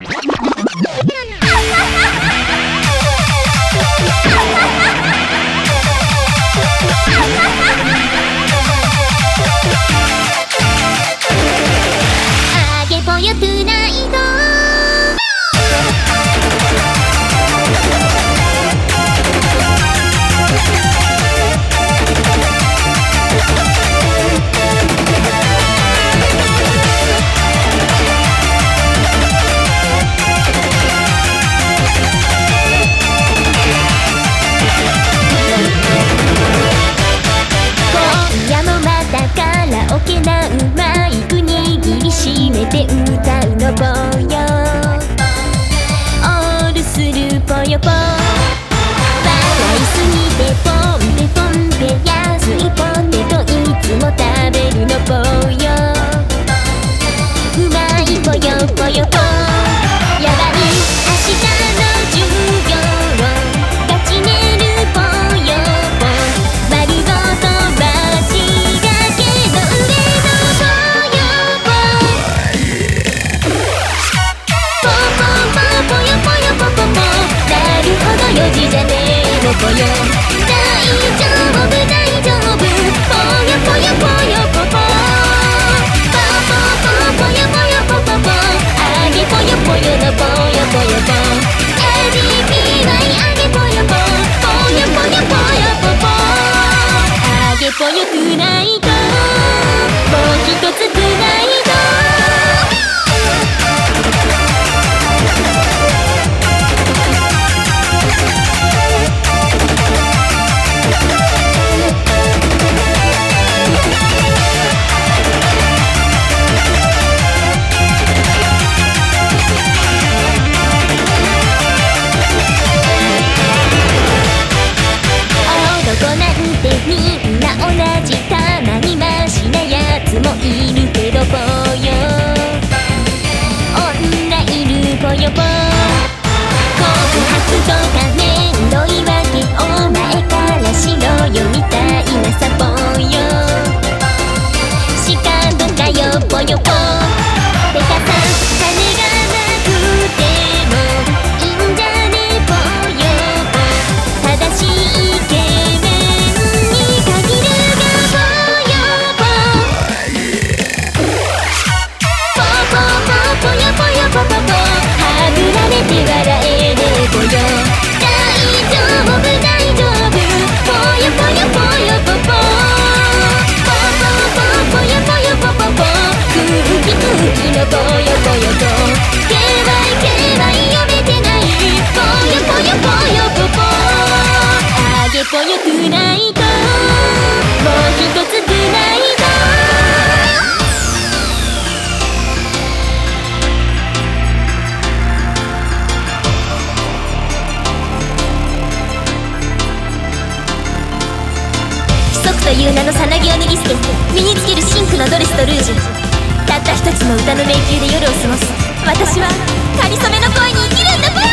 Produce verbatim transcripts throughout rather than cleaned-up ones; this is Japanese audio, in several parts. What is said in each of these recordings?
あげぽよトゥナイト。オケなうまいく握りしめて歌うのぽよ。オールするぽよぽ。笑いすぎてポンペポンペ安いポテトいつも食べるのぽよ。うまいぽよぽよぽ。やばい明日の授業ガチ寝るぽよぽ。丸ごとバチがけどよじじゃねえのぽよ。大丈夫大丈夫ぽよぽよぽよぽぽ。ぽぽぽぽよぽよぽぽぽ。あげぽよぽよのぽよぽよぽ。エビピーワイあげぽよぽ。ぽよぽよぽよぽぽ。あげぽよトゥナイト。もうひとつトゥナイト。みんな同じたまにマシなやつもいるけどぽよ。女いるぽよぽ。告白とかめんどいわけお前からしろよみたいなさぽよ。仕方かよぽよぽ。てかさ金がなくてもいいんじゃねぽよぽ。正しいイケメンポポポはぶられて笑えねえぽよ。大丈夫大丈夫ぽよぽよぽよぽぽ。ぽぽぽぽよぽよぽぽぽ。空気空気のぽよぽよぽ。ケーワイケーワイ読めてないぽよぽよぽよぽぽ。あげぽよトゥナイト。もうひとつトゥナイト。という名のさなぎを脱ぎ捨て身につける真紅のドレスとルージュ。たった一つの歌の迷宮で夜を過ごす私はかりそめの恋に生きるんだぽよ。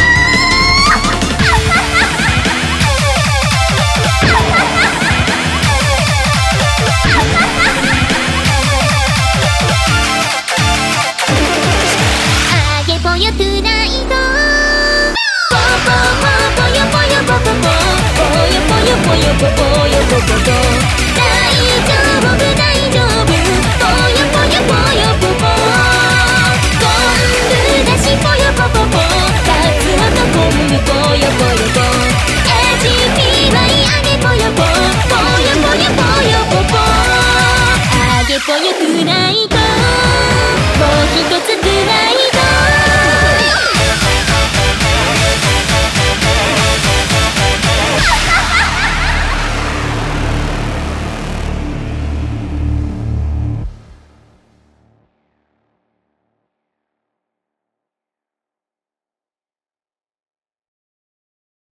あげぽよトゥナイト。ぽぽぽぽよぽよぽぽぽ。ぽよぽよぽよぽぽよぽぽぽ。大丈夫大丈夫ぽよぽよぽよぽぽ。昆布だしぽよぽぽぽ。カツオと昆布ぽよぽよぽ。エージーピーワイ あげぽよぽ。ぽよぽよぽよぽぽ。あげぽよトゥナイト。